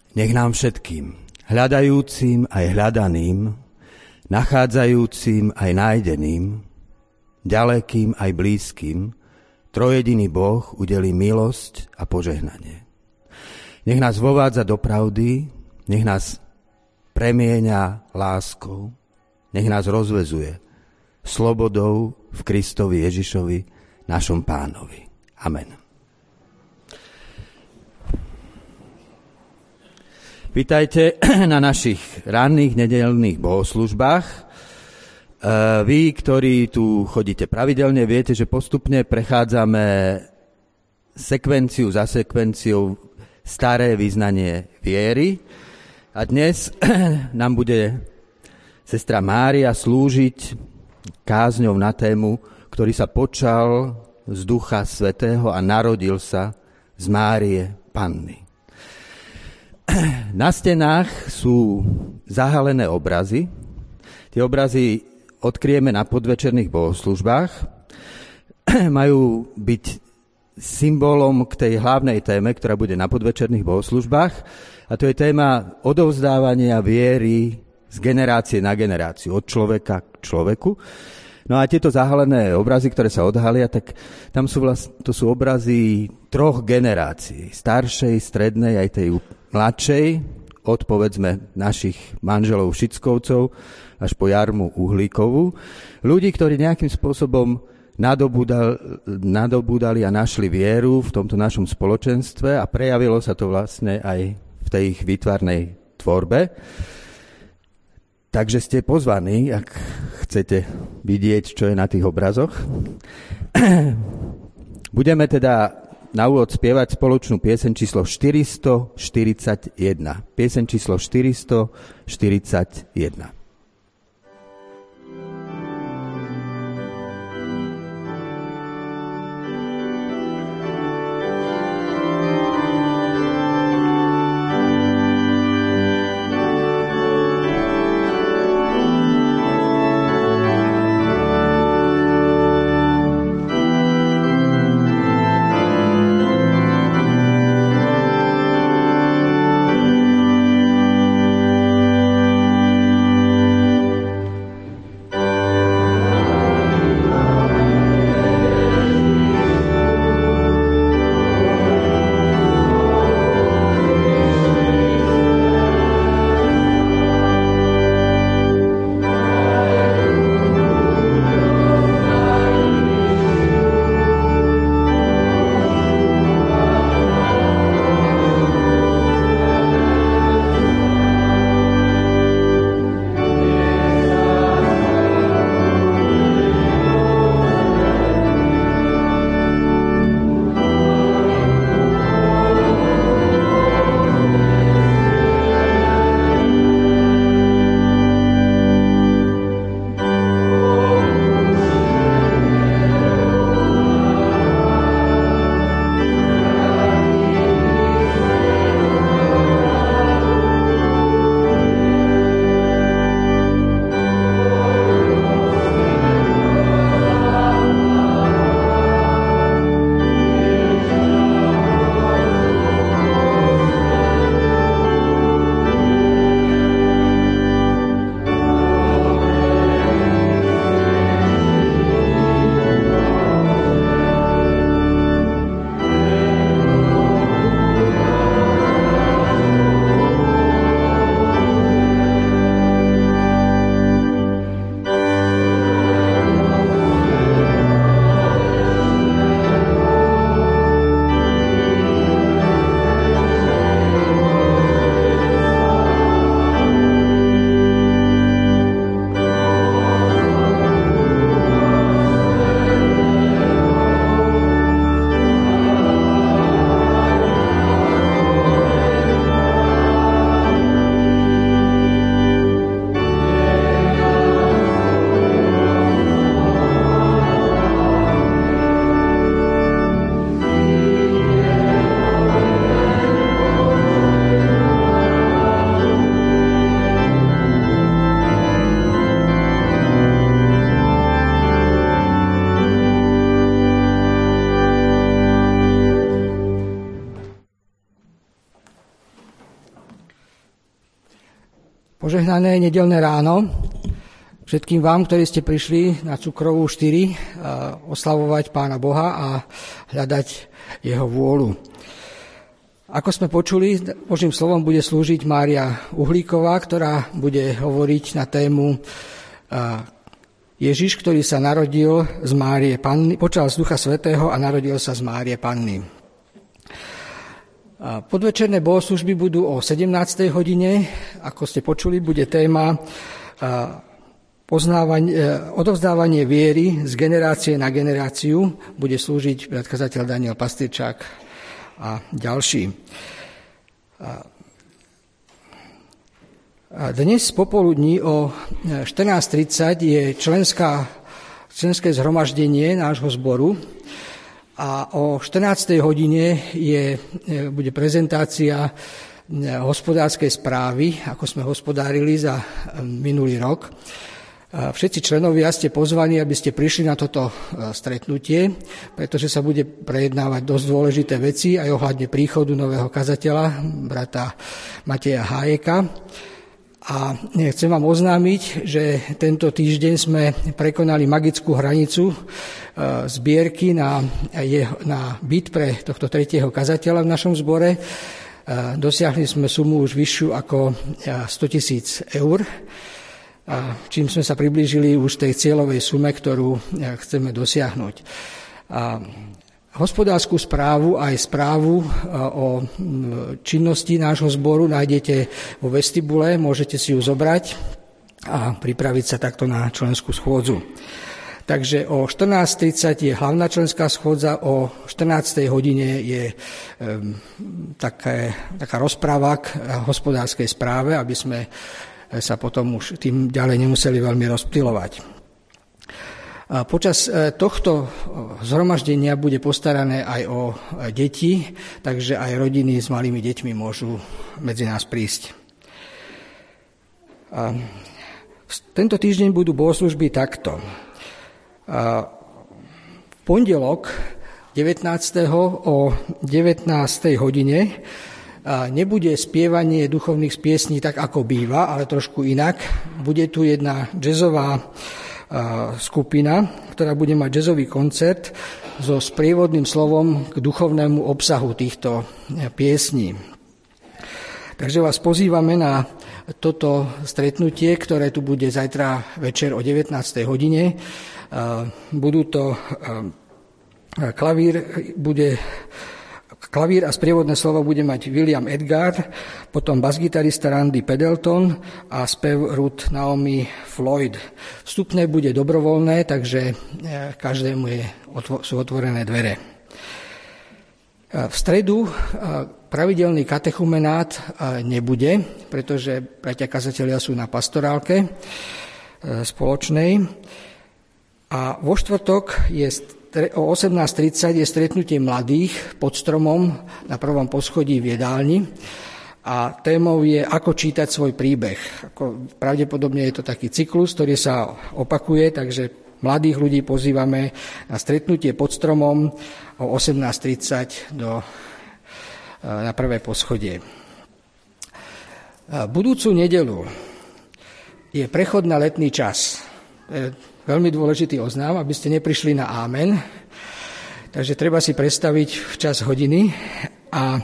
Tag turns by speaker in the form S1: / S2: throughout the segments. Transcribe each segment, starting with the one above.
S1: Nech nám všetkým, hľadajúcim aj hľadaným, nachádzajúcim aj nájdeným, ďalekým aj blízkym, trojediný Boh udelí milosť a požehnanie. Nech nás vovádza do pravdy, nech nás premieňa láskou, nech nás rozvezuje slobodou v Kristovi Ježišovi, našom Pánovi. Amen. Vítajte na našich ranných nedeľných bohoslužbách. Vy, ktorí tu chodíte pravidelne, viete, že postupne prechádzame sekvenciu za sekvenciou staré vyznanie viery. A dnes nám bude sestra Mária slúžiť kázňou na tému, ktorý sa počal z Ducha Svätého a narodil sa z Márie Panny. Na stenách sú zahalené obrazy. Tie obrazy odkryjeme na podvečerných bohoslužbách. Majú byť symbolom k tej hlavnej téme, ktorá bude na podvečerných bohoslužbách. A to je téma odovzdávania viery z generácie na generáciu, od človeka k človeku. No a tieto zahalené obrazy, ktoré sa odhalia, tak tam to sú obrazy 3 generácií. Staršej, strednej, aj tej mladšej, od povedzme našich manželov Šickovcov až po Jarmu Uhlíkovú. Ľudí, ktorí nejakým spôsobom nadobúdali a našli vieru v tomto našom spoločenstve a prejavilo sa to vlastne aj v tej ich výtvarnej tvorbe. Takže ste pozvaní, ak chcete vidieť, čo je na tých obrazoch. Budeme teda na úvod spievať spoločnú pieseň číslo 441. Pieseň číslo 441.
S2: Požehnané nedeľné ráno všetkým vám, ktorí ste prišli na Cukrovú 4 oslavovať Pána Boha a hľadať jeho vôľu. Ako sme počuli, Božím slovom bude slúžiť Mária Uhlíková, ktorá bude hovoriť na tému Ježiš, ktorý sa narodil z Márie Panny, počal z Ducha Svätého a narodil sa z Márie Panny. Podvečerné bohoslužby budú o 17. hodine. Ako ste počuli, bude téma odovzdávanie viery z generácie na generáciu. Bude slúžiť predkazateľ Daniel Pastýrčák a ďalší. Dnes popoludní o 14:30 je členské zhromaždenie nášho zboru a o 14. hodine bude prezentácia hospodárskej správy, ako sme hospodárili za minulý rok. Všetci členovia ste pozvaní, aby ste prišli na toto stretnutie, pretože sa bude prejednávať dosť dôležité veci aj ohľadne príchodu nového kazateľa, brata Mateja Hájeka. A chcem vám oznámiť, že tento týždeň sme prekonali magickú hranicu zbierky na byt pre tohto tretieho kazateľa v našom zbore. Dosiahli sme sumu už vyššiu ako 100 000 eur, čím sme sa priblížili už tej cieľovej sume, ktorú chceme dosiahnuť. Hospodárskú správu aj správu o činnosti nášho zboru nájdete vo vestibule, môžete si ju zobrať a pripraviť sa takto na členskú schôdzu. Takže o 14:30 je hlavná členská schôdza, o 14. hodine je taká rozpráva k hospodárskej správe, aby sme sa potom už tým ďalej nemuseli veľmi rozptylovať. Počas tohto zhromaždenia bude postarané aj o deti, takže aj rodiny s malými deťmi môžu medzi nás prísť. Tento týždeň budú bohoslužby takto. V pondelok 19. o 19. hodine nebude spievanie duchovných piesní tak, ako býva, ale trošku inak. Bude tu jedna jazzová skupina, ktorá bude mať jazzový koncert so sprievodným slovom k duchovnému obsahu týchto piesní. Takže vás pozývame na toto stretnutie, ktoré tu bude zajtra večer o 19. hodine. Budú to klavír a sprievodné slovo bude mať William Edgar, potom basgitarista Randy Pendleton a spev Ruth Naomi Floyd. Vstupné bude dobrovoľné, takže každému sú otvorené dvere. V stredu pravidelný katechumenát nebude, pretože bratia kazatelia sú na pastorálke spoločnej. A vo štvrtok o 18:30 je stretnutie mladých pod stromom na prvom poschodí v jedálni a témou je ako čítať svoj príbeh. Pravdepodobne je to taký cyklus, ktorý sa opakuje, takže mladých ľudí pozývame na stretnutie pod stromom o 18:30 na prvé poschodie. Budúcu nedeľu je prechod na letný čas. Veľmi dôležitý oznám, aby ste neprišli na ámen. Takže treba si predstaviť včas hodiny a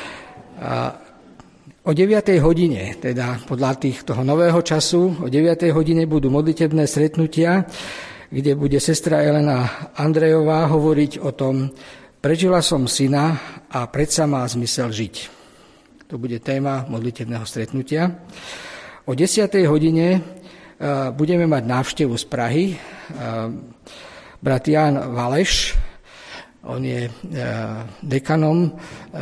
S2: o 9. hodine, teda podľa toho nového času, o 9. hodine budú modlitebné stretnutia, kde bude sestra Elena Andrejová hovoriť o tom, prežila som syna a predsa má zmysel žiť. To bude téma modlitebného stretnutia. O 10. hodine budeme mať návštevu z Prahy. Brat Ján Valeš, on je dekanom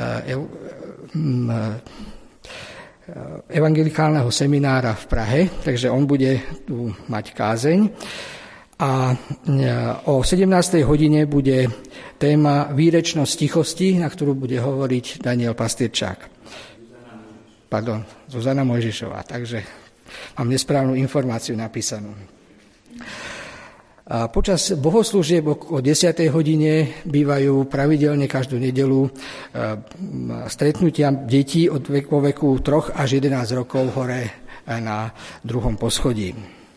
S2: evangelikálneho seminára v Prahe, takže on bude tu mať kázeň. A o 17. hodine bude téma výrečnosť tichosti, na ktorú bude hovoriť Daniel Pastýrčák. Zuzana Mojžišová, takže mám nesprávnu informáciu napísanú. A počas bohoslúžieb o 10. hodine bývajú pravidelne každú nedeľu stretnutia detí vo veku 3 až 11 rokov hore na druhom poschodí.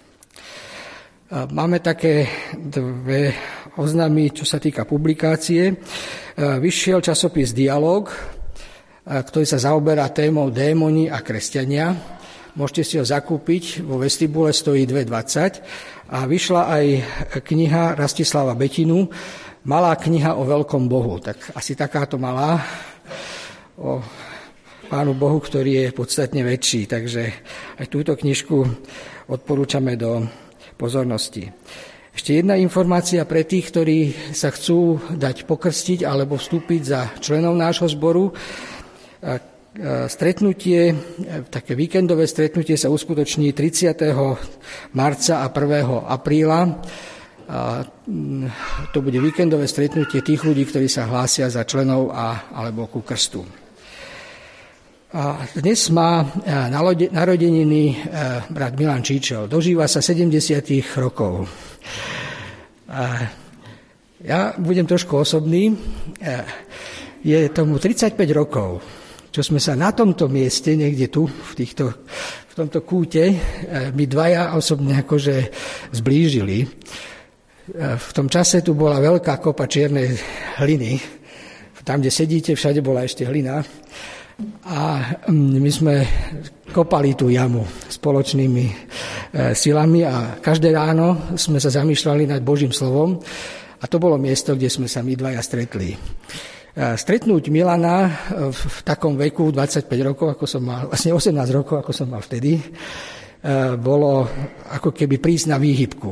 S2: Máme také dve oznámy, čo sa týka publikácie. Vyšiel časopis Dialóg, ktorý sa zaoberá témou démoni a kresťania. Môžete si ho zakúpiť, vo vestibule stojí 2,20. A vyšla aj kniha Rastislava Betinu, Malá kniha o veľkom Bohu. Tak asi takáto malá o Pánu Bohu, ktorý je podstatne väčší. Takže aj túto knižku odporúčame do pozornosti. Ešte jedna informácia pre tých, ktorí sa chcú dať pokrstiť alebo vstúpiť za členov nášho zboru. Stretnutie, také víkendové stretnutie sa uskutoční 30. marca a 1. apríla. To bude víkendové stretnutie tých ľudí, ktorí sa hlásia za členov alebo ku krstu. A dnes má narodeniny brat Milan Číčel. Dožíva sa 70 rokov. Ja budem trošku osobný. Je tomu 35 rokov, čo sme sa na tomto mieste, niekde tu, v tomto kúte, my dvaja osobne akože zblížili. V tom čase tu bola veľká kopa čiernej hliny. Tam, kde sedíte, všade bola ešte hlina. A my sme kopali tú jamu spoločnými silami a každé ráno sme sa zamýšľali nad Božím slovom a to bolo miesto, kde sme sa my dvaja stretli. Stretnúť Milana v takom veku 25 rokov, ako som mal, vlastne 18 rokov, ako som mal vtedy, bolo ako keby prísť na výhybku.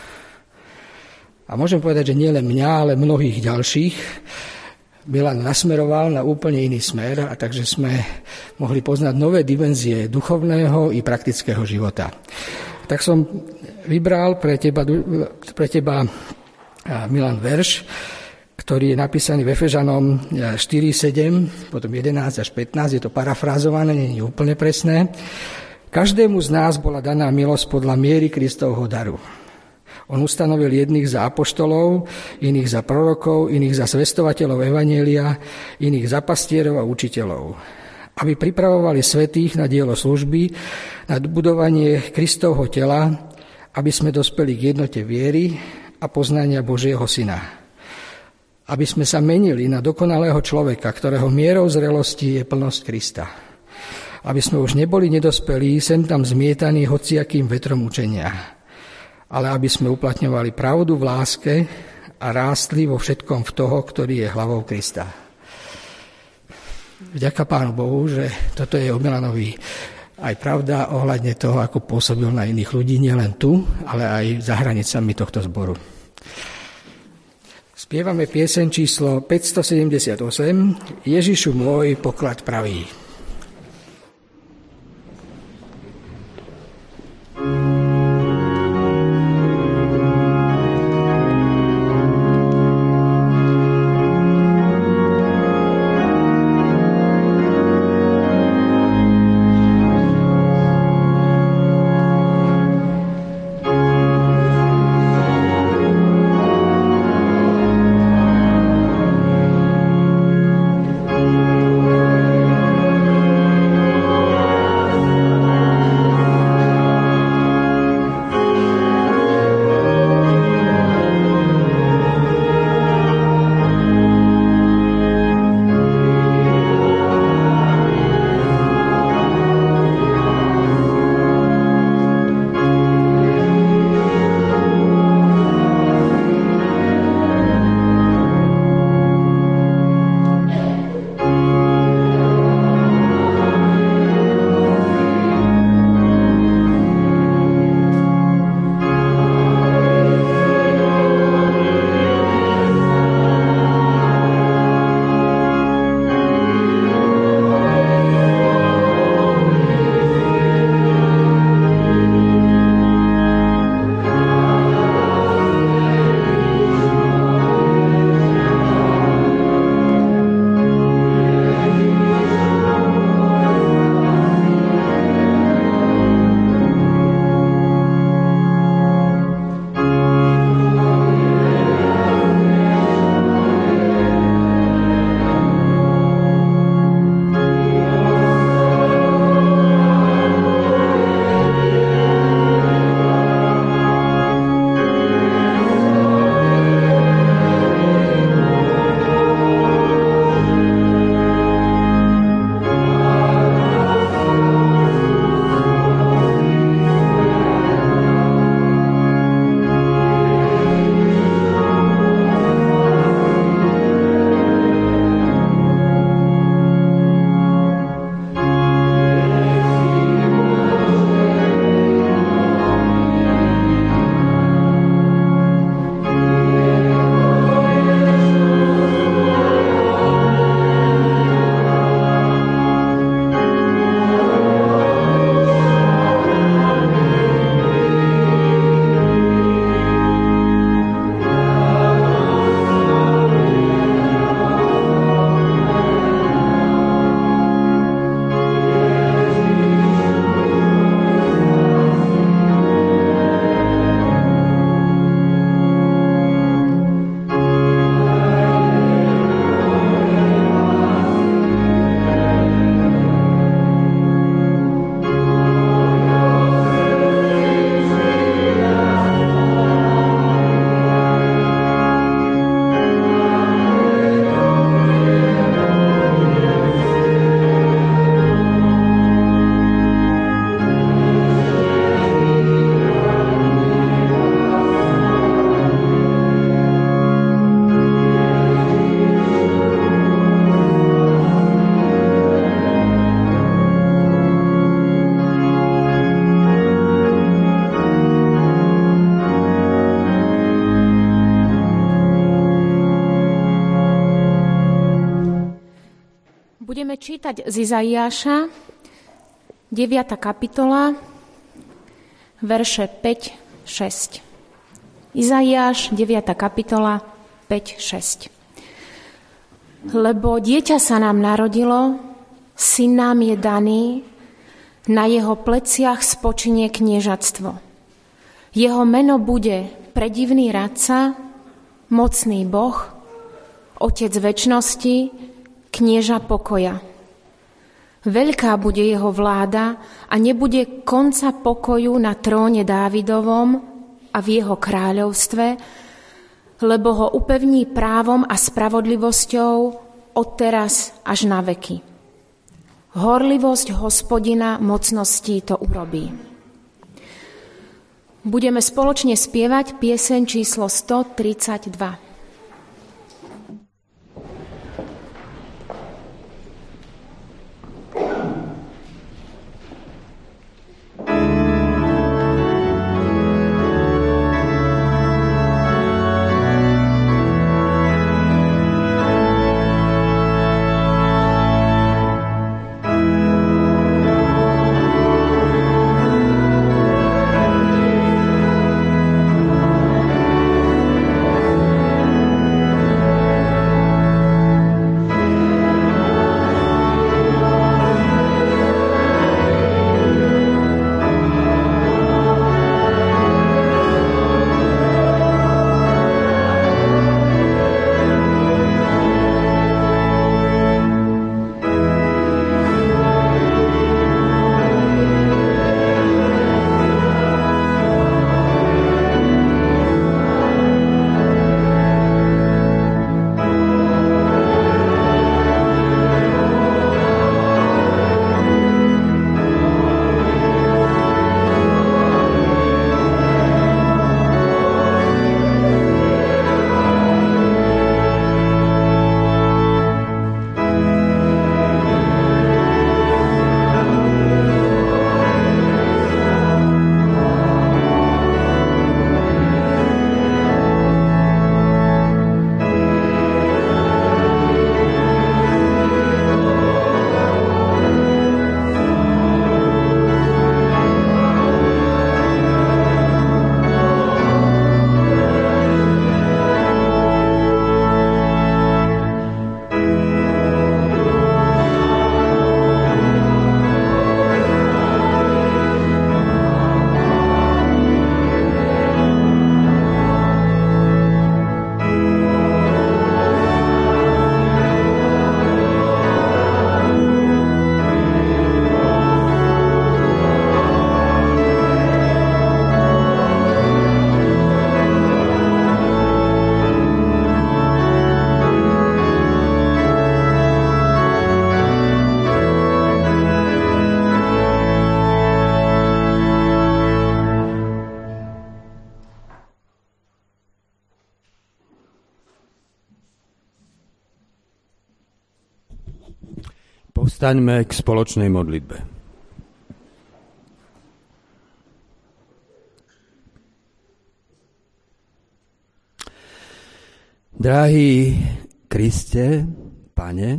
S2: A môžem povedať, že nie len mňa, ale mnohých ďalších Milan nasmeroval na úplne iný smer a takže sme mohli poznať nové dimenzie duchovného i praktického života. Tak som vybral pre teba Milan verš, ktorý je napísaný v Efežanom 4:7, potom 11 až 15, je to parafrázované, nie je úplne presné. Každému z nás bola daná milosť podľa miery Kristovho daru. On ustanovil jedných za apoštolov, iných za prorokov, iných za zvestovateľov evanjelia, iných za pastierov a učiteľov, aby pripravovali svätých na dielo služby, na budovanie Kristovho tela, aby sme dospeli k jednote viery a poznania Božieho Syna. Aby sme sa menili na dokonalého človeka, ktorého mierou zrelosti je plnosť Krista. Aby sme už neboli nedospelí, sem tam zmietaní hociakým vetrom učenia, ale aby sme uplatňovali pravdu v láske a rástli vo všetkom v toho, ktorý je hlavou Krista. Vďaka Pánu Bohu, že toto je o Milanovi aj pravda ohľadne toho, ako pôsobil na iných ľudí, nielen tu, ale aj za hranicami tohto zboru. Spievame pieseň číslo 578 Ježišu môj, poklad pravý.
S3: čítať z Izaiáša, 9. kapitola, verše 5-6. Izaiáš, 9. kapitola, 5-6. Lebo dieťa sa nám narodilo, syn nám je daný, na jeho pleciach spočinie kniežatstvo. Jeho meno bude Predivný radca, Mocný Boh, Otec večnosti, Knieža pokoja. Veľká bude jeho vláda a nebude konca pokoju na tróne Dávidovom a v jeho kráľovstve, lebo ho upevní právom a spravodlivosťou odteraz až na veky. Horlivosť Hospodina mocností to urobí. Budeme spoločne spievať pieseň číslo 132.
S1: Povstaňme k spoločnej modlitbe. Drahý Kriste, Pane,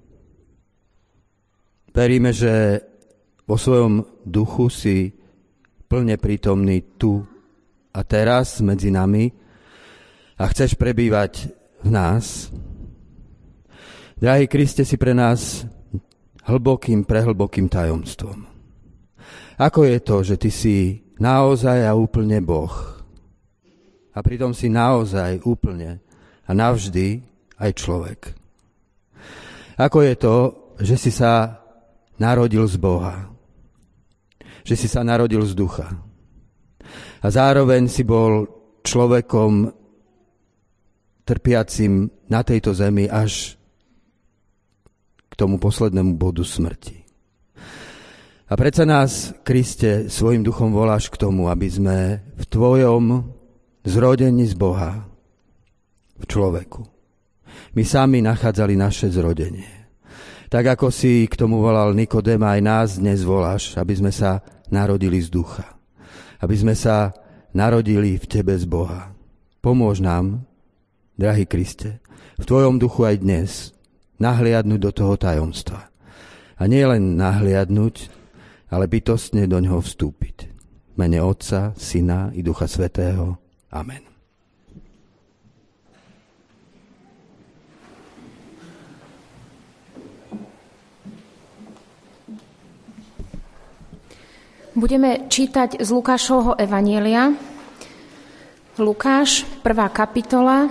S1: veríme, že vo svojom duchu si plne prítomný tu a teraz medzi nami a chceš prebývať v nás. Drahý Kriste, si pre nás prehlbokým tajomstvom. Ako je to, že ty si naozaj a úplne Boh a pritom si naozaj úplne a navždy aj človek? Ako je to, že si sa narodil z Boha, že si sa narodil z ducha a zároveň si bol človekom trpiacim na tejto zemi až k tomu poslednému bodu smrti. A predsa nás, Kriste, svojim duchom voláš k tomu, aby sme v tvojom zrodení z Boha v človeku my sami nachádzali naše zrodenie. Tak ako si k tomu volal Nikodéma, aj nás dnes voláš, aby sme sa narodili z ducha. Aby sme sa narodili v tebe z Boha. Pomôž nám, drahý Kriste, v tvojom duchu aj dnes nahliadnuť do toho tajomstva. A nie len nahliadnúť, ale bytostne do ňoho vstúpiť. V mene Otca, Syna i Ducha Svätého. Amen.
S3: Budeme čítať z Lukášovho evanjelia. Lukáš, 1. kapitola,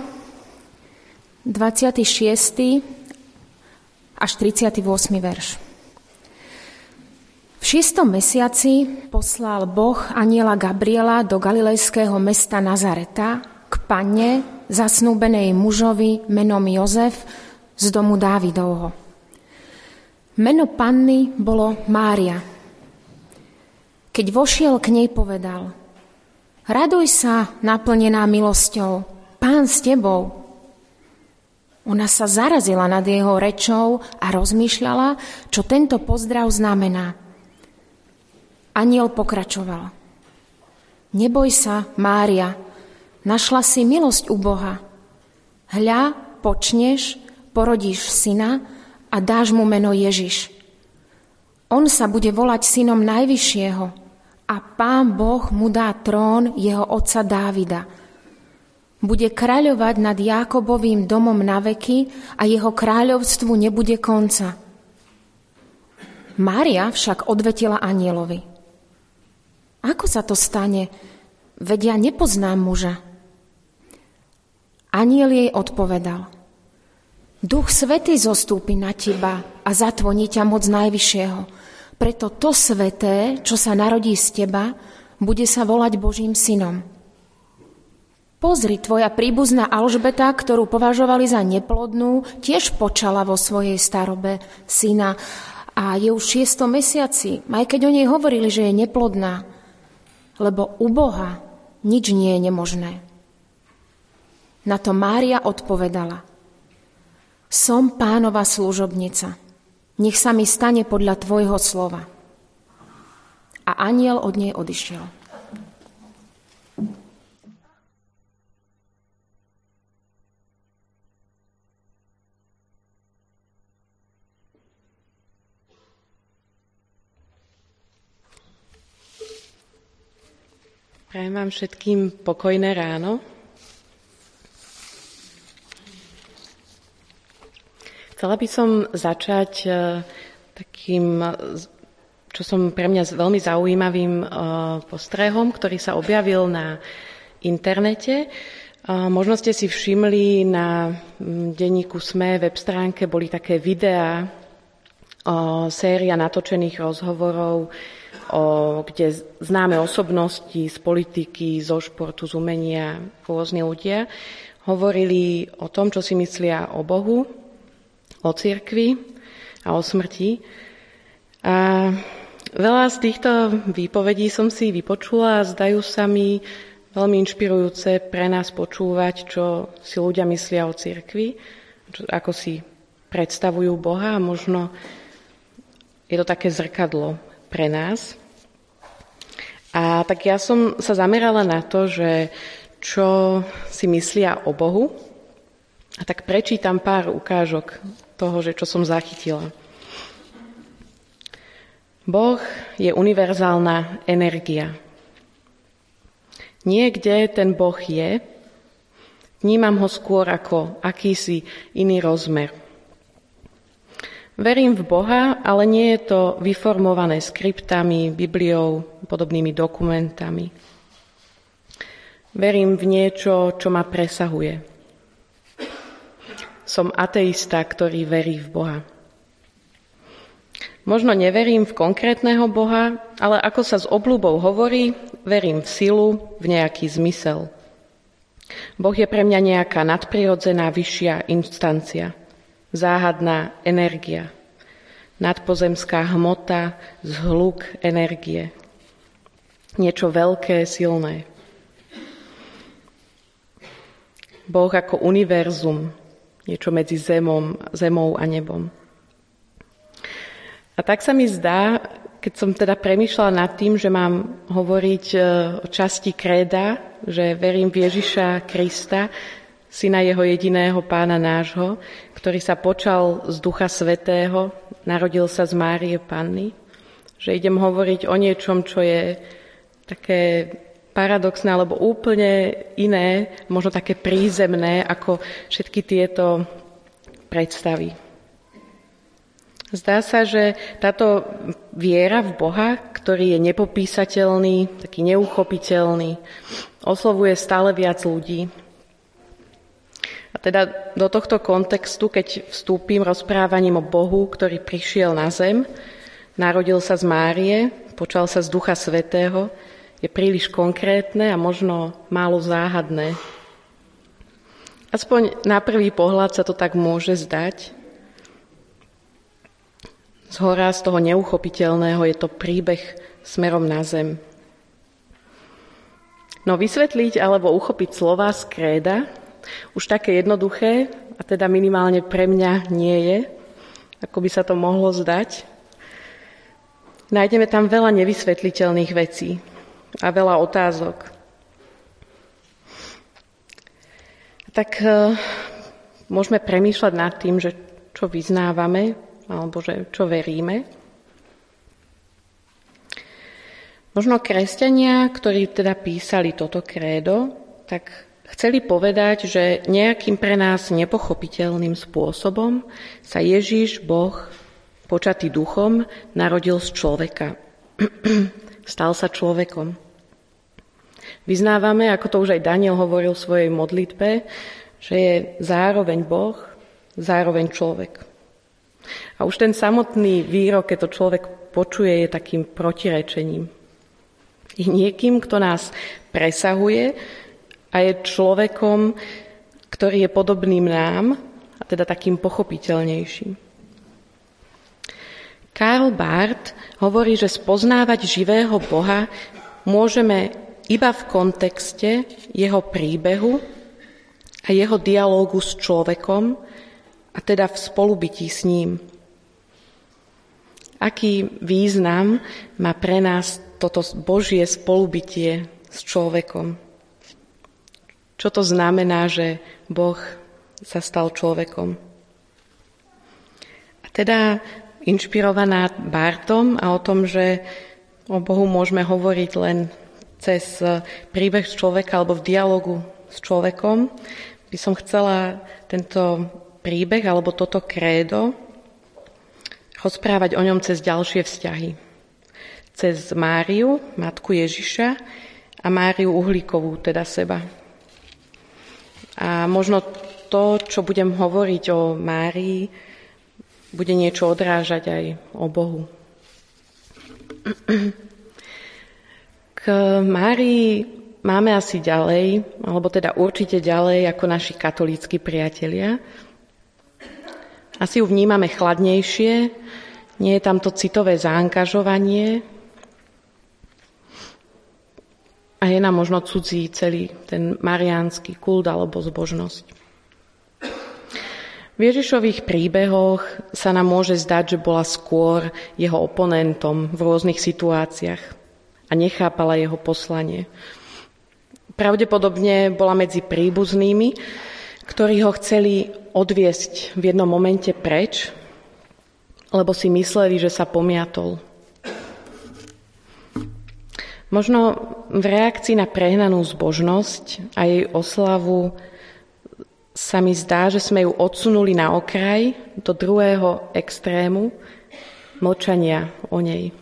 S3: 26. až 38. verš. V 6. mesiaci poslal Boh anjela Gabriela do galilejského mesta Nazareta k panne zasnúbenej mužovi menom Jozef z domu Dávidovho. Meno panny bolo Mária. Keď vošiel k nej, povedal: Raduj sa, naplnená milosťou, Pán s tebou. Ona sa zarazila nad jeho rečou a rozmýšľala, čo tento pozdrav znamená. Anjel pokračoval: Neboj sa, Mária, našla si milosť u Boha. Hľa, počneš, porodíš syna a dáš mu meno Ježiš. On sa bude volať synom Najvyššieho a Pán Boh mu dá trón jeho otca Dávida. Bude kráľovať nad Jákobovým domom na veky a jeho kráľovstvu nebude konca. Mária však odvetila anjelovi: Ako sa to stane? Veď ja nepoznám muža. Anjel jej odpovedal: Duch Svätý zostúpi na teba a zatvoní ťa moc Najvyššieho. Preto to Sväté, čo sa narodí z teba, bude sa volať Božím synom. Pozri, tvoja príbuzná Alžbeta, ktorú považovali za neplodnú, tiež počala vo svojej starobe syna a je už 6. mesiaci, aj keď o nej hovorili, že je neplodná. Lebo u Boha nič nie je nemožné. Na to Mária odpovedala: Som Pánova služobnica. Nech sa mi stane podľa tvojho slova. A anjel od nej odišiel.
S4: Prajem vám všetkým pokojné ráno. Chcela by som začať takým, čo som pre mňa veľmi zaujímavým postrehom, ktorý sa objavil na internete. Možno ste si všimli, na denníku SME web stránke boli také videá, séria natočených rozhovorov, kde známe osobnosti z politiky, zo športu, z umenia, rôzni ľudia hovorili o tom, čo si myslia o Bohu, o cirkvi a o smrti. A veľa z týchto výpovedí som si vypočula a zdajú sa mi veľmi inšpirujúce pre nás počúvať, čo si ľudia myslia o cirkvi, ako si predstavujú Boha, a možno je to také zrkadlo pre nás. A tak ja som sa zamerala na to, že čo si myslia o Bohu, a tak prečítam pár ukážok toho, že čo som zachytila. Boh je univerzálna energia. Niekde ten Boh je, vnímam ho skôr ako akýsi iný rozmer. Verím v Boha, ale nie je to vyformované skriptami, Bibliou, podobnými dokumentami. Verím v niečo, čo ma presahuje. Som ateista, ktorý verí v Boha. Možno neverím v konkrétneho Boha, ale ako sa s obľubou hovorí, verím v silu, v nejaký zmysel. Boh je pre mňa nejaká nadprirodzená vyššia instancia. Záhadná energia, nadpozemská hmota, zhluk energie. Niečo veľké, silné. Boh ako univerzum, niečo medzi zemou a nebom. A tak sa mi zdá, keď som teda premýšľala nad tým, že mám hovoriť o časti kréda, že verím v Ježiša Krista, Syna jeho jediného Pána nášho, ktorý sa počal z Ducha Svätého narodil sa z Márie Panny, že idem hovoriť o niečom, čo je také paradoxné alebo úplne iné, možno také prízemné ako všetky tieto predstavy. Zdá sa, že táto viera v Boha, ktorý je nepopísateľný, taký neuchopiteľný, oslovuje stále viac ľudí. A teda do tohto kontextu, keď vstúpim rozprávaním o Bohu, ktorý prišiel na zem, narodil sa z Márie, počal sa z Ducha Svätého, je príliš konkrétne a možno málo záhadné. Aspoň na prvý pohľad sa to tak môže zdať. Zhora z toho neuchopiteľného je to príbeh smerom na zem. No vysvetliť alebo uchopiť slová z kréda už také jednoduché, a teda minimálne pre mňa nie je, ako by sa to mohlo zdať. Nájdeme tam veľa nevysvetliteľných vecí a veľa otázok. Tak môžeme premýšľať nad tým, že čo vyznávame, alebo že čo veríme. Možno kresťania, ktorí teda písali toto krédo, tak chceli povedať, že nejakým pre nás nepochopiteľným spôsobom sa Ježiš, Boh, počatý duchom, narodil z človeka. Stal sa človekom. Vyznávame, ako to už aj Daniel hovoril v svojej modlitbe, že je zároveň Boh, zároveň človek. A už ten samotný výrok, keď to človek počuje, je takým protirečením. Je niekým, kto nás presahuje a je človekom, ktorý je podobným nám, a teda takým pochopiteľnejším. Karl Barth hovorí, že spoznávať živého Boha môžeme iba v kontexte jeho príbehu a jeho dialógu s človekom, a teda v spolubytí s ním. Aký význam má pre nás toto Božie spolubytie s človekom? Čo to znamená, že Boh sa stal človekom? A teda inšpirovaná Barthom a o tom, že o Bohu môžeme hovoriť len cez príbeh človeka alebo v dialogu s človekom, by som chcela tento príbeh alebo toto krédo rozprávať o ňom cez ďalšie vzťahy. Cez Máriu, matku Ježiša, a Máriu Uhlíkovú, teda seba. A možno to, čo budem hovoriť o Márii, bude niečo odrážať aj o Bohu. K Márii máme asi ďalej, alebo teda určite ďalej ako naši katolícki priatelia. Asi ju vnímame chladnejšie, nie je tam to citové zaangažovanie a je nám možno cudzí celý ten mariánsky kult alebo zbožnosť. V Ježišových príbehoch sa nám môže zdať, že bola skôr jeho oponentom v rôznych situáciách a nechápala jeho poslanie. Pravdepodobne bola medzi príbuznými, ktorí ho chceli odviesť v jednom momente preč, lebo si mysleli, že sa pomiatol. Možno v reakcii na prehnanú zbožnosť a jej oslavu sa mi zdá, že sme ju odsunuli na okraj do druhého extrému mlčania o nej.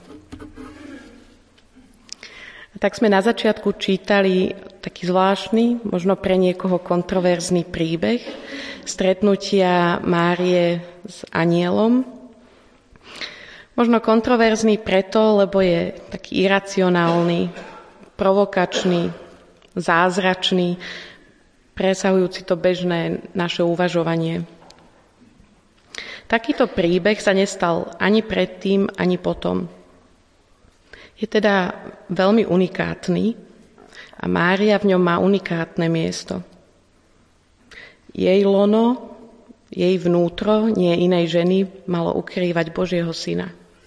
S4: A tak sme na začiatku čítali taký zvláštny, možno pre niekoho kontroverzný príbeh stretnutia Márie s anjelom. Možno kontroverzný preto, lebo je taký iracionálny, provokačný, zázračný, presahujúci to bežné naše uvažovanie. Takýto príbeh sa nestal ani predtým, ani potom. Je teda veľmi unikátny a Mária v ňom má unikátne miesto. Jej lono, jej vnútro, nie inej ženy, malo ukrývať Božieho syna.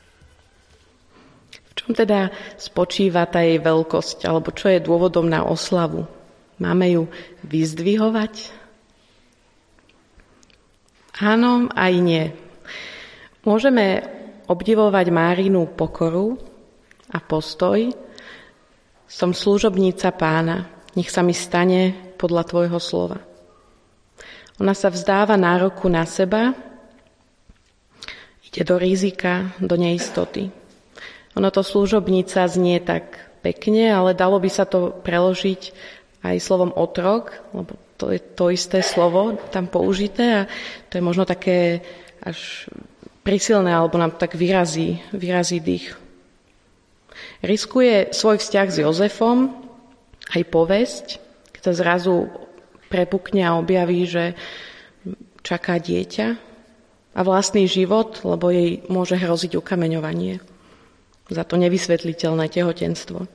S4: V čom teda spočíva tá jej veľkosť, alebo čo je dôvodom na oslavu? Máme ju vyzdvihovať? Áno, aj nie. Môžeme obdivovať Márinu pokoru a postoj. Som služobníca Pána, nech sa mi stane podľa tvojho slova. Ona sa vzdáva nároku na seba, ide do rizika, do neistoty. Ono to služobnica znie tak pekne, ale dalo by sa to preložiť aj slovom otrok, lebo to je to isté slovo tam použité a to je možno také až prísilné, alebo nám tak vyrazí dých. Riskuje svoj vzťah s Jozefom, aj povesť, keď sa zrazu prepukne a objaví, že čaká dieťa a vlastný život, lebo jej môže hroziť ukameňovanie za to nevysvetliteľné tehotenstvo.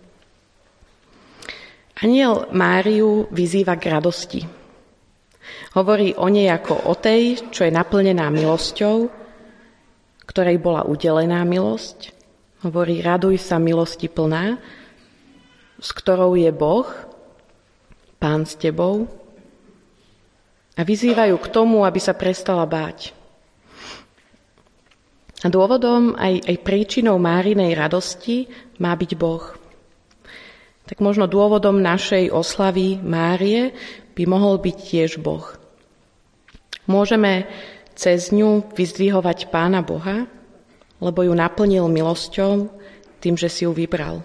S4: Anjel Máriu vyzýva k radosti. Hovorí o nej ako o tej, čo je naplnená milosťou, ktorej bola udelená milosť. Hovorí, raduj sa milosti plná, s ktorou je Boh, Pán s tebou. A vyzývajú k tomu, aby sa prestala báť. A dôvodom, aj príčinou Márinej radosti má byť Boh. Tak možno dôvodom našej oslavy Márie by mohol byť tiež Boh. Môžeme cez ňu vyzdvihovať Pána Boha, lebo ju naplnil milosťou tým, že si ju vybral.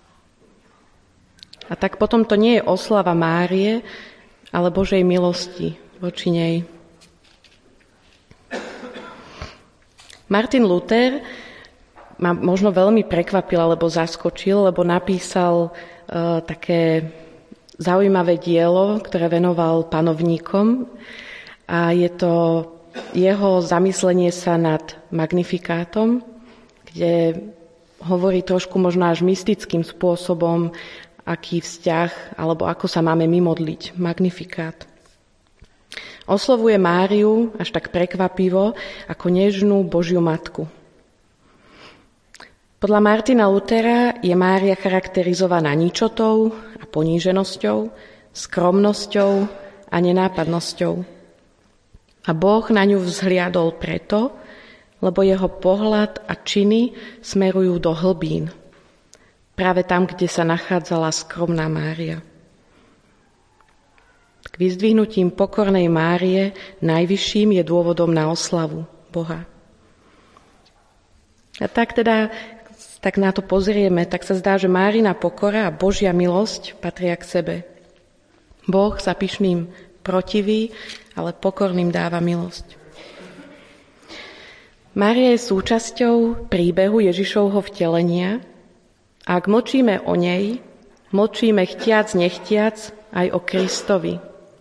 S4: A tak potom to nie je oslava Márie, ale Božej milosti voči nej. Martin Luther ma možno veľmi prekvapil alebo zaskočil, lebo napísal také zaujímavé dielo, ktoré venoval panovníkom a je to jeho zamyslenie sa nad magnifikátom, kde hovorí trošku možno až mystickým spôsobom, aký vzťah alebo ako sa máme my modliť. Magnifikát. Oslovuje Máriu až tak prekvapivo ako nežnú Božiu matku. Podľa Martina Luthera je Mária charakterizovaná ničotou a poníženosťou, skromnosťou a nenápadnosťou. A Boh na ňu vzhliadol preto, lebo jeho pohľad a činy smerujú do hlbín. Práve tam, kde sa nachádzala skromná Mária. K vyzdvihnutím pokornej Márie najvyšším je dôvodom na oslavu Boha. A tak na to pozrieme, tak sa zdá, že Márina pokora a Božia milosť patria k sebe. Boh sa pyšným protiví, ale pokorným dáva milosť. Mária je súčasťou príbehu Ježišovho vtelenia a ak mlčíme o nej, mlčíme chtiac, nechtiac aj o Kristovi.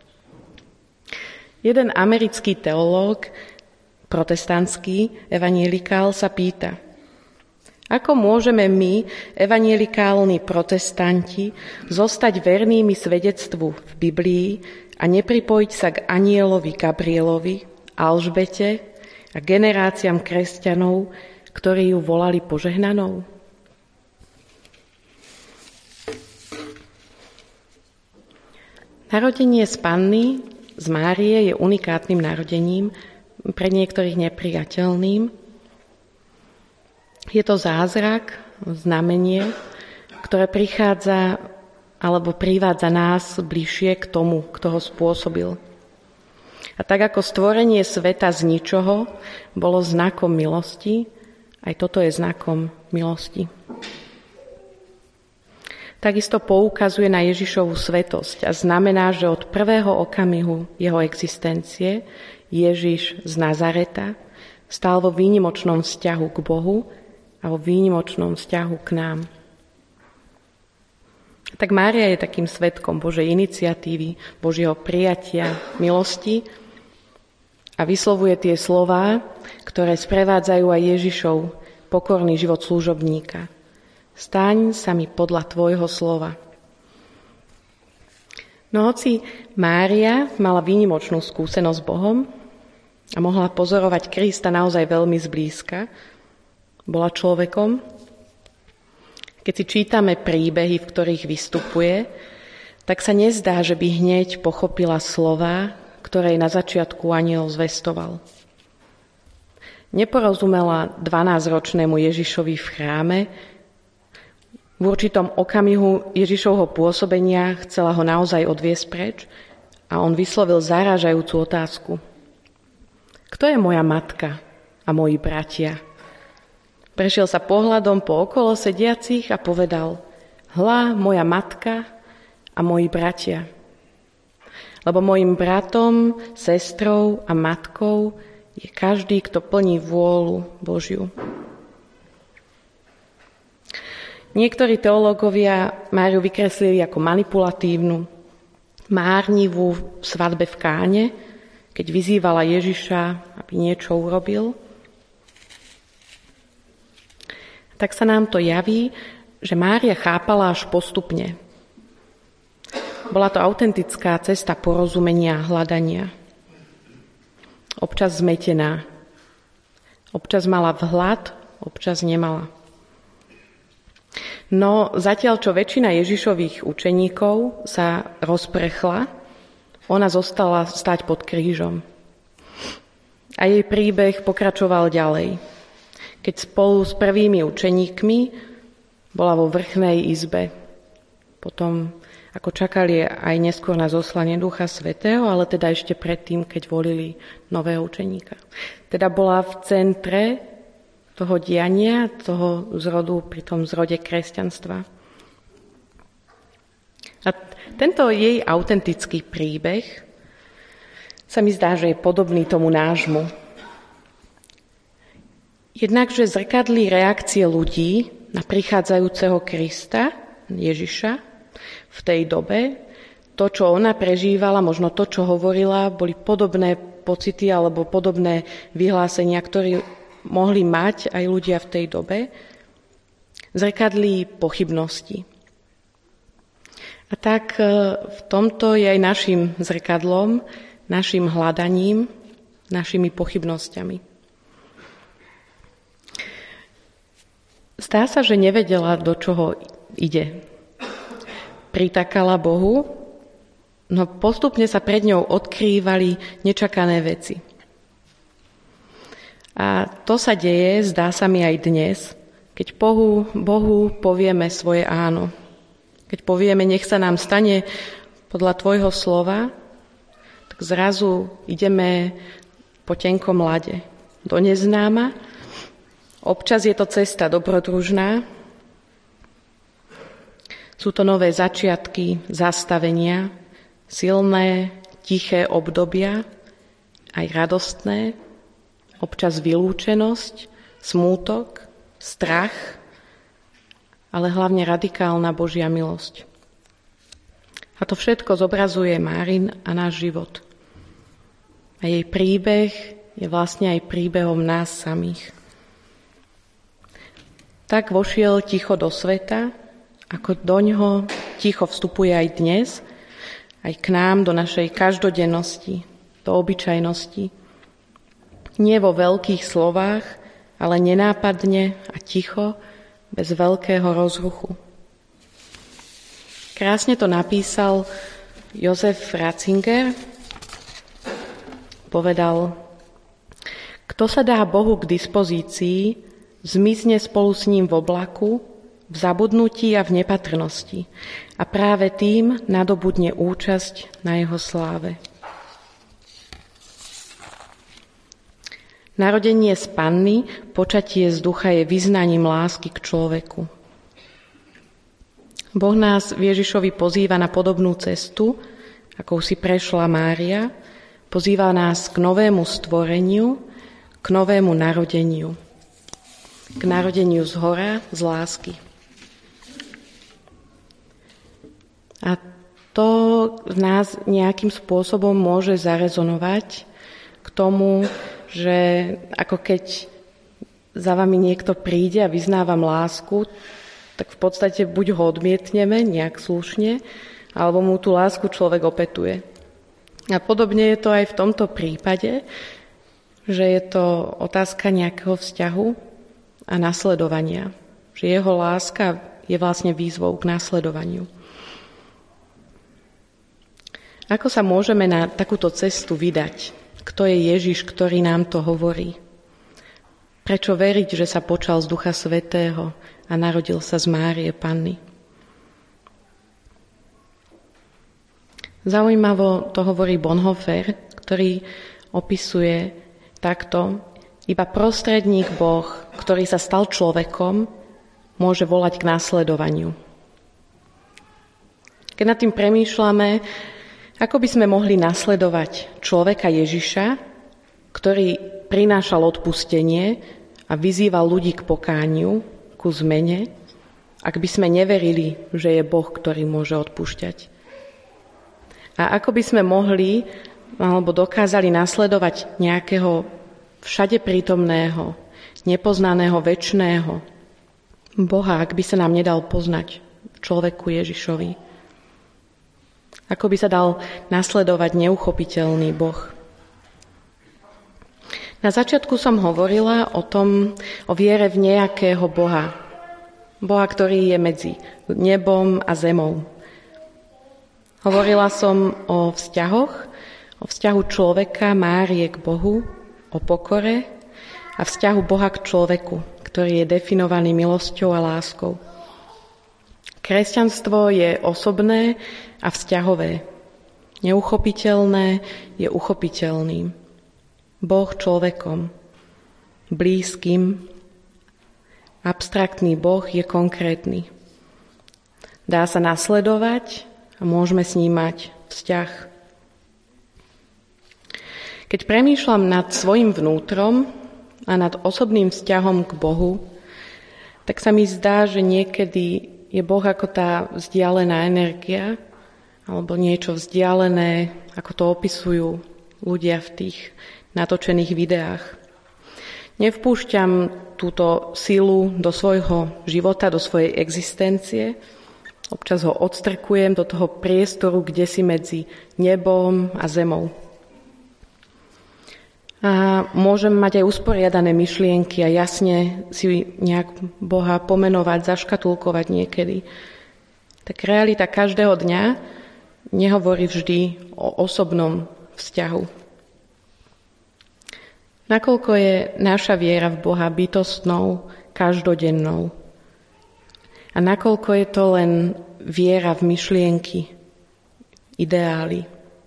S4: Jeden americký teológ, protestantský, evanjelikál, sa pýta, ako môžeme my, evanjelikálni protestanti, zostať vernými svedectvu v Biblii a nepripojiť sa k anjelovi Gabrielovi, Alžbete a generáciám kresťanov, ktorí ju volali požehnanou? Narodenie z Panny, z Márie je unikátnym narodením, pre niektorých nepriateľným. Je to zázrak, znamenie, ktoré prichádza alebo privádza nás bližšie k tomu, kto ho spôsobil. A tak ako stvorenie sveta z ničoho bolo znakom milosti, aj toto je znakom milosti. Takisto poukazuje na Ježišovu svetosť a znamená, že od prvého okamihu jeho existencie Ježiš z Nazareta stál vo výnimočnom vzťahu k Bohu a vo výnimočnom vzťahu k nám. Tak Mária je takým svedkom Božej iniciatívy, Božieho prijatia, milosti a vyslovuje tie slová, ktoré sprevádzajú aj Ježišov pokorný život služobníka. Staň sa mi podľa tvojho slova. No hoci Mária mala výnimočnú skúsenosť s Bohom a mohla pozorovať Krista naozaj veľmi zblízka, bola človekom. Keď si čítame príbehy, v ktorých vystupuje, tak sa nezdá, že by hneď pochopila slová, ktoré na začiatku anjel zvestoval. Neporozumela 12-ročnému Ježišovi v chráme. V určitom okamihu Ježišovho pôsobenia chcela ho naozaj odviesť preč a on vyslovil zarážajúcu otázku. Kto je moja matka a moji bratia? Prešiel sa pohľadom po okolo sediacich a povedal: Hľa, moja matka a moji bratia. Lebo mojim bratom, sestrou a matkou je každý, kto plní vôľu Božiu. Niektorí teológovia Máriu vykreslili ako manipulatívnu, márnivú v svadbe v Káne, keď vyzývala Ježiša, aby niečo urobil. Tak sa nám to javí, že Mária chápala až postupne. Bola to autentická cesta porozumenia a hľadania. Občas zmetená. Občas mala vhľad, občas nemala. No zatiaľ, čo väčšina Ježišových učeníkov sa rozprechla, ona zostala stáť pod krížom. A jej príbeh pokračoval ďalej. Keď spolu s prvými učeníkmi bola vo vrchnej izbe. Potom, ako čakali aj neskôr na zoslanie Ducha Svätého, ale teda ešte predtým, keď volili nového učeníka. Teda bola v centre toho diania, toho zrodu, pri tom zrode kresťanstva. A tento jej autentický príbeh sa mi zdá, že je podobný tomu nášmu. Jednakže zrkadlí reakcie ľudí na prichádzajúceho Krista, Ježiša, v tej dobe. To, čo ona prežívala, možno to, čo hovorila, boli podobné pocity alebo podobné vyhlásenia, ktoré mohli mať aj ľudia v tej dobe. Zrkadlí pochybnosti. A tak v tomto je aj našim zrkadlom, našim hľadaním, našimi pochybnosťami. Zdá sa, že nevedela, do čoho ide. Pritakala Bohu, no postupne sa pred ňou odkrývali nečakané veci. A to sa deje, zdá sa mi aj dnes, keď Bohu povieme svoje áno. Keď povieme, nech sa nám stane podľa tvojho slova, tak zrazu ideme po tenkom ľade do neznáma. Občas je to cesta dobrodružná. Sú to nové začiatky, zastavenia, silné, tiché obdobia, aj radostné, občas vylúčenosť, smútok, strach, ale hlavne radikálna Božia milosť. A to všetko zobrazuje Márin a náš život. A jej príbeh je vlastne aj príbehom nás samých. Tak vošiel ticho do sveta, ako doňho ticho vstupuje aj dnes, aj k nám do našej každodennosti, do obyčajnosti. Nie vo veľkých slovách, ale nenápadne a ticho, bez veľkého rozruchu. Krásne to napísal Jozef Ratzinger. Povedal: kto sa dá Bohu k dispozícii, zmizne spolu s ním v oblaku, v zabudnutí a v nepatrnosti a práve tým nadobudne účasť na jeho sláve. Narodenie z Panny, počatie z ducha je vyznaním lásky k človeku. Boh nás v Ježišovi pozýva na podobnú cestu, akou si prešla Mária, pozýva nás k novému stvoreniu, k novému narodeniu. K narodeniu zhora, z lásky. A to v nás nejakým spôsobom môže zarezonovať k tomu, že ako keď za vami niekto príde a vyznávam lásku, tak v podstate buď ho odmietneme nejak slušne, alebo mu tú lásku človek opetuje. A podobne je to aj v tomto prípade, že je to otázka nejakého vzťahu a nasledovania. Že jeho láska je vlastne výzvou k nasledovaniu. Ako sa môžeme na takúto cestu vydať? Kto je Ježiš, ktorý nám to hovorí? Prečo veriť, že sa počal z Ducha Svätého a narodil sa z Márie Panny? Zaujímavo to hovorí Bonhoeffer, ktorý opisuje takto: iba prostredník Boh, ktorý sa stal človekom, môže volať k nasledovaniu. Keď nad tým premýšľame, ako by sme mohli nasledovať človeka Ježiša, ktorý prinášal odpustenie a vyzýval ľudí k pokániu, ku zmene, ak by sme neverili, že je Boh, ktorý môže odpúšťať. A ako by sme mohli alebo dokázali nasledovať nejakého všade prítomného, nepoznaného, večného Boha, ak by sa nám nedal poznať človeku Ježišovi. Ako by sa dal nasledovať neuchopiteľný Boh. Na začiatku som hovorila o viere v nejakého Boha. Boha, ktorý je medzi nebom a zemou. Hovorila som o vzťahu človeka Márie k Bohu, o pokore a vzťahu Boha k človeku, ktorý je definovaný milosťou a láskou. Kresťanstvo je osobné a vzťahové. Neuchopiteľné je uchopiteľným. Boh človekom, blízkym, abstraktný Boh je konkrétny. Dá sa nasledovať a môžeme s ním mať vzťah. Keď premýšľam nad svojim vnútrom a nad osobným vzťahom k Bohu, tak sa mi zdá, že niekedy je Boh ako tá vzdialená energia alebo niečo vzdialené, ako to opisujú ľudia v tých natočených videách. Nevpúšťam túto silu do svojho života, do svojej existencie. Občas ho odstrkujem do toho priestoru, kdesi medzi nebom a zemou. A môžem mať aj usporiadané myšlienky a jasne si nejak Boha pomenovať, zaškatulkovať niekedy. Tak realita každého dňa nehovorí vždy o osobnom vzťahu. Nakoľko je naša viera v Boha bytostnou, každodennou? A nakoľko je to len viera v myšlienky, ideály?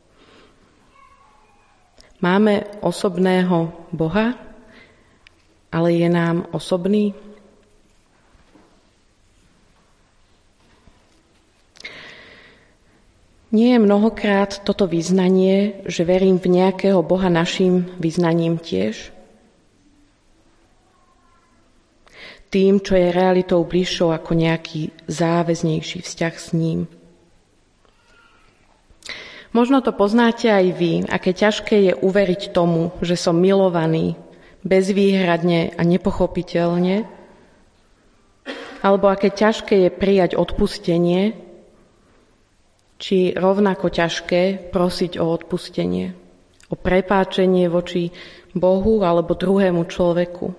S4: Máme osobného Boha, ale je nám osobný? Nie je mnohokrát toto vyznanie, že verím v nejakého Boha naším vyznaním tiež? Tým, čo je realitou bližšou ako nejaký záväznejší vzťah s ním. Možno to poznáte aj vy, aké ťažké je uveriť tomu, že som milovaný bezvýhradne a nepochopiteľne, alebo aké ťažké je prijať odpustenie, či rovnako ťažké prosiť o odpustenie, o prepáčenie voči Bohu alebo druhému človeku.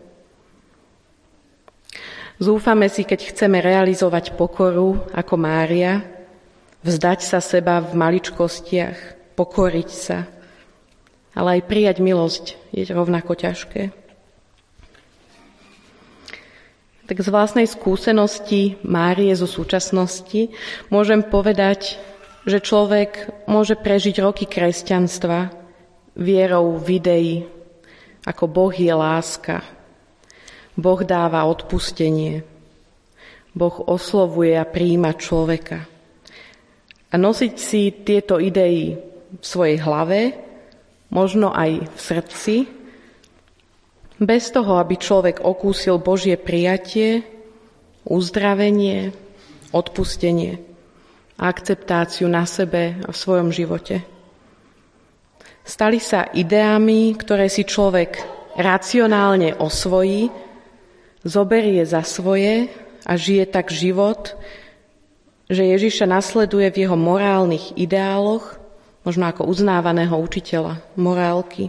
S4: Zúfame si, keď chceme realizovať pokoru ako Mária, vzdať sa seba v maličkostiach, pokoriť sa, ale aj prijať milosť je rovnako ťažké. Tak z vlastnej skúsenosti Márie zo súčasnosti môžem povedať, že človek môže prežiť roky kresťanstva vierou v idei, ako Boh je láska. Boh dáva odpustenie. Boh oslovuje a prijíma človeka. A nosiť si tieto idei v svojej hlave, možno aj v srdci, bez toho, aby človek okúsil Božie prijatie, uzdravenie, odpustenie a akceptáciu na sebe a v svojom živote. Stali sa ideami, ktoré si človek racionálne osvojí, zoberie za svoje a žije tak život, že Ježiša nasleduje v jeho morálnych ideáloch, možno ako uznávaného učiteľa morálky.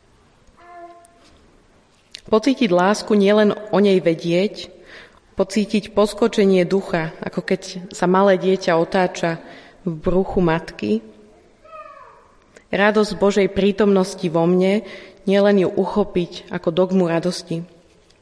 S4: Pocítiť lásku nielen o nej vedieť, pocítiť poskočenie ducha, ako keď sa malé dieťa otáča v bruchu matky. Radosť Božej prítomnosti vo mne, nielen ju uchopiť ako dogmu radosti,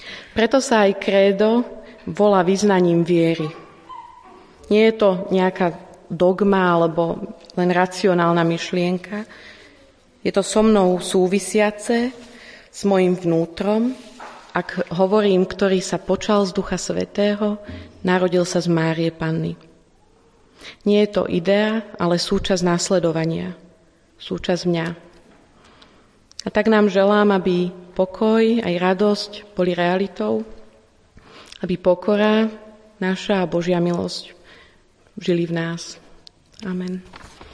S4: Preto sa aj krédo volá vyznaním viery. Nie je to nejaká dogma alebo len racionálna myšlienka. Je to so mnou súvisiace, s mojím vnútrom, ak hovorím, ktorý sa počal z Ducha Svätého, narodil sa z Márie Panny. Nie je to idea, ale súčasť následovania, súčasť mňa. A tak nám želám, aby pokoj aj radosť boli realitou, aby pokora naša a Božia milosť žili v nás. Amen.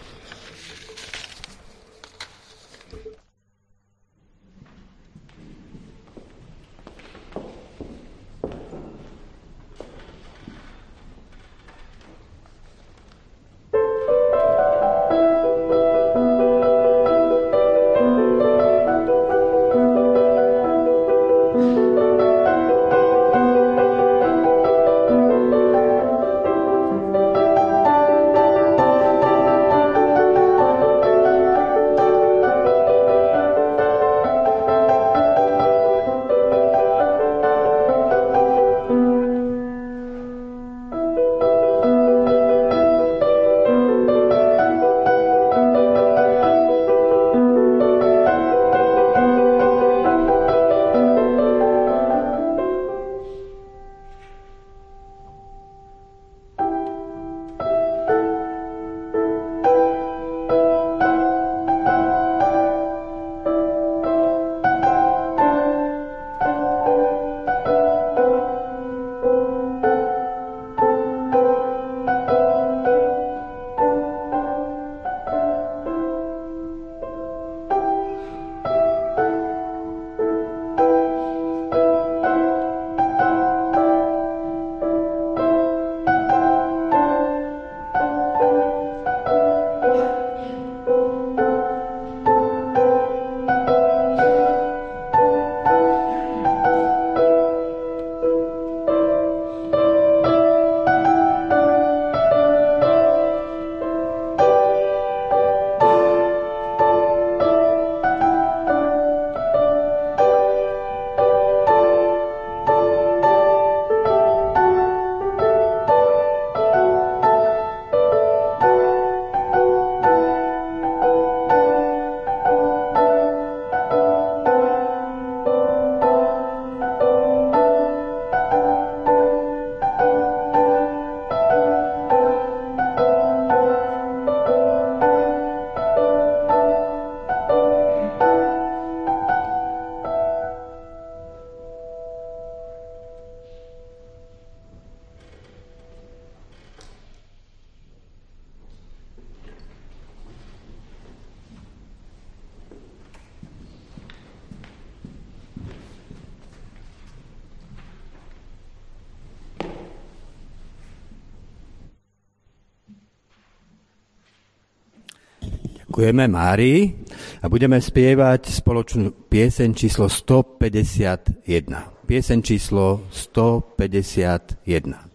S1: Ďakujeme Márii a budeme spievať spoločnú pieseň číslo 151. Pieseň číslo 151.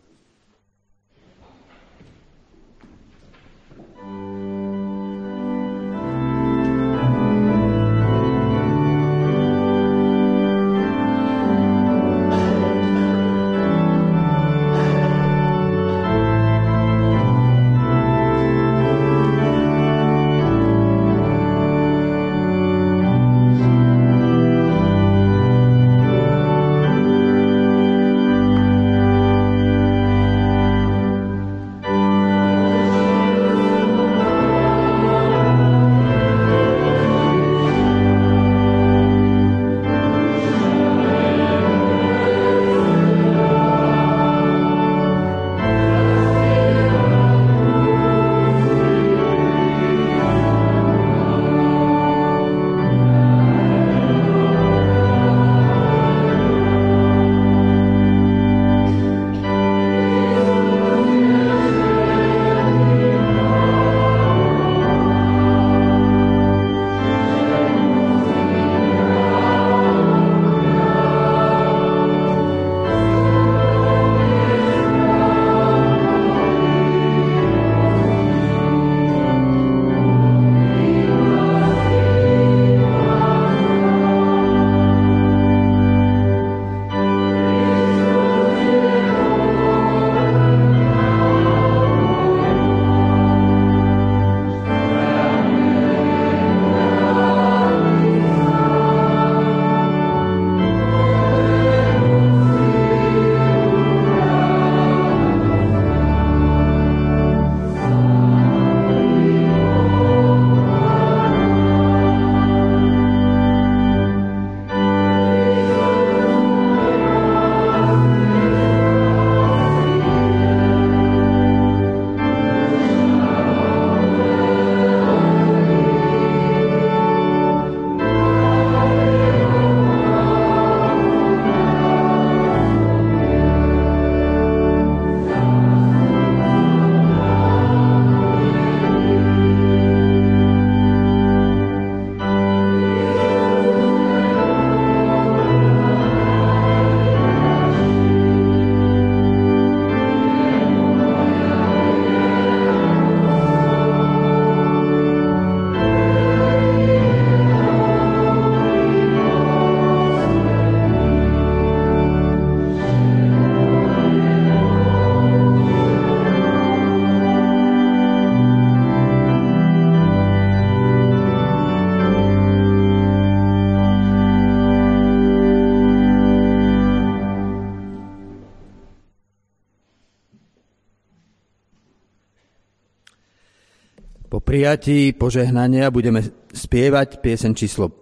S1: Po prijatí požehnania budeme spievať pieseň číslo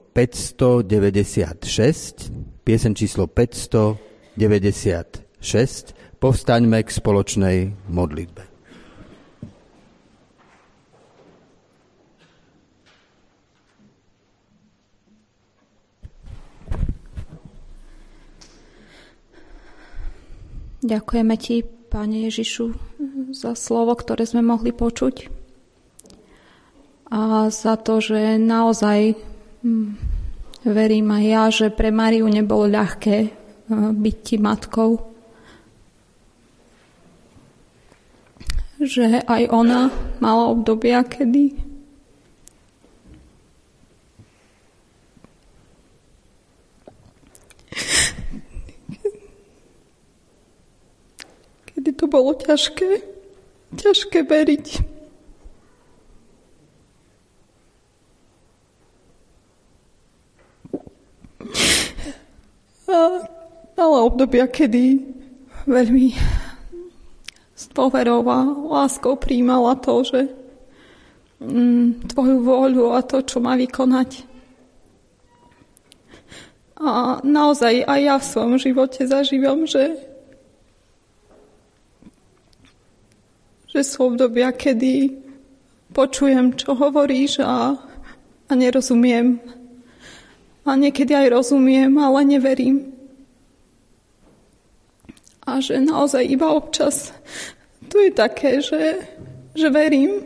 S1: 596. Pieseň číslo 596. Povstaňme k spoločnej modlitbe.
S5: Ďakujeme Ti, Pane Ježišu, za slovo, ktoré sme mohli počuť a za to, že naozaj verím aj ja, že pre Máriu nebolo ľahké byť Ti matkou, že aj ona mala obdobia, kedy to bolo ťažké veriť. A mala obdobia, kedy veľmi s dôverou a láskou prijímala to, že Tvoju vôľu a to, čo má vykonať. A naozaj aj ja v svojom živote zažívam, že sú obdobia, kedy počujem, čo hovoríš a nerozumiem. A niekedy aj rozumiem, ale neverím. A že naozaj iba občas tu je také, že verím.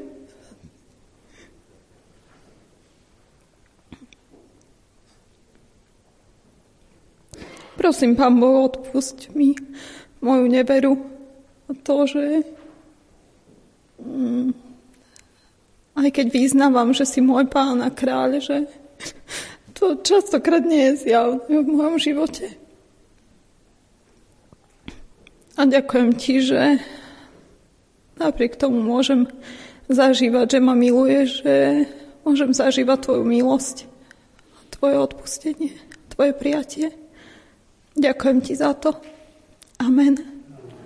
S5: Prosím, Pán Boh, odpusť mi moju neveru a to, že aj keď vyznávam, že si môj Pán a kráľ, že to častokrát nie je zjavné v mojom živote. A ďakujem Ti, že napriek tomu môžem zažívať, že ma miluješ, že môžem zažívať Tvoju milosť, Tvoje odpustenie, Tvoje prijatie. Ďakujem Ti za to. Amen.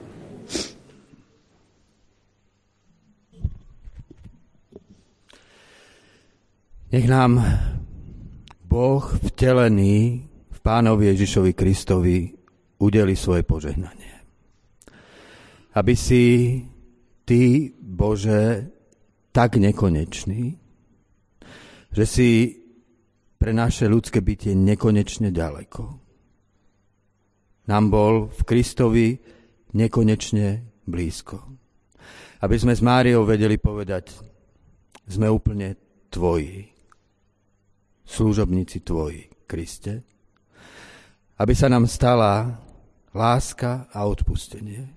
S1: Nech nám Boh vtelený v Pánovi Ježišovi Kristovi udeli svoje požehnanie. Aby si Ty, Bože, tak nekonečný, že si pre naše ľudské bytie nekonečne ďaleko. Nám bol v Kristovi nekonečne blízko. Aby sme s Máriou vedeli povedať, sme úplne Tvoji. Služobníci Tvoji, Kriste, aby sa nám stala láska a odpustenie.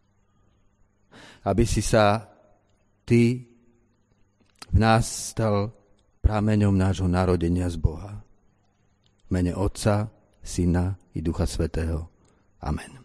S1: Aby si sa Ty v nás stal prameňom nášho narodenia z Boha. V mene Otca, Syna i Ducha Svätého. Amen.